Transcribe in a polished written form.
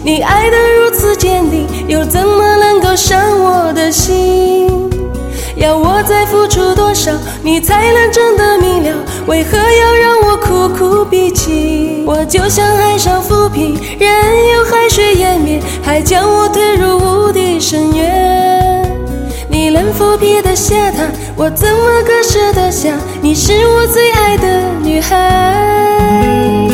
你爱得如此坚定，又怎么能够伤我的心？要我再付出多少，你才能真的明了？为何要让我苦苦逼近？我就像海上浮萍，任由海水湮灭，还将我推入无底深渊。你能否撇得下他？我怎么割舍得下？你是我最爱的女孩。